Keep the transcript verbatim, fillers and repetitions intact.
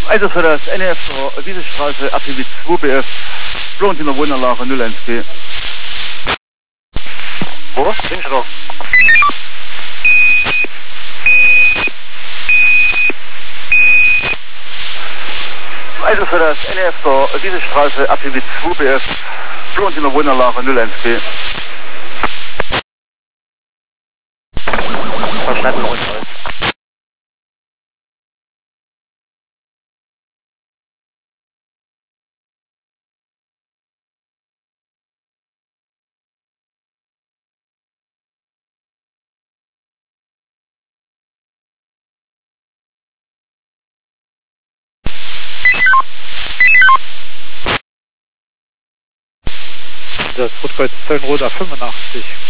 Also für das N F V Wiesestraße A P W zwei B F, Florentin Wohnanlage null eins B. Wo? Sind Sie noch? Also für das N F V Wiesestraße A P W zwei B F, Florentin Wohnanlage null eins B. Verstanden und alles. Das Rot-Kreuz Zöllenroda fünfundachtzig.